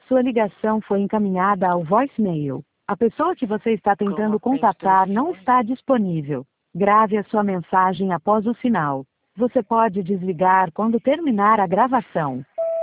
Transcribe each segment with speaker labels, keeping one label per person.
Speaker 1: Sua ligação foi encaminhada ao voicemail. A pessoa que você está tentando
Speaker 2: Cama, prende o
Speaker 1: contatar não
Speaker 2: telefone.
Speaker 1: está disponível. Grave a sua mensagem após o sinal. Você pode desligar quando terminar a gravação.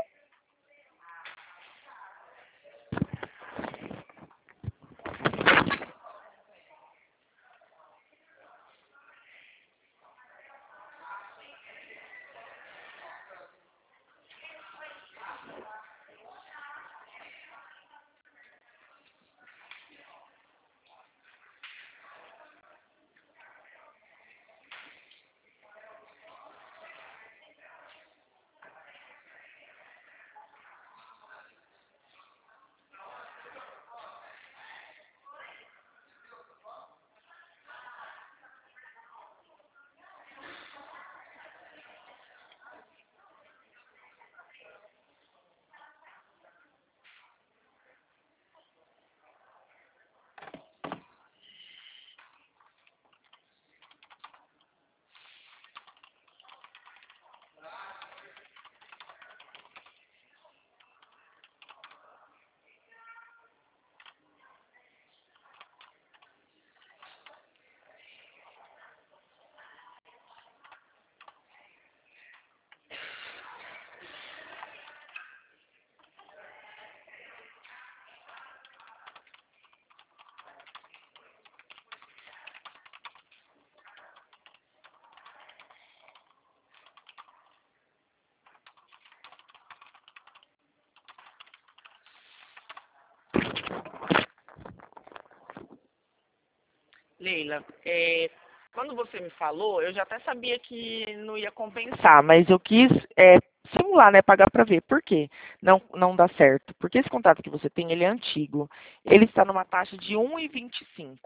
Speaker 2: Leila, quando você me falou, eu já até sabia que não ia compensar, mas eu quis simular, né, pagar para ver. Por quê? Não dá certo. Porque esse contrato que você tem, ele é antigo. Ele está numa taxa de 1,25.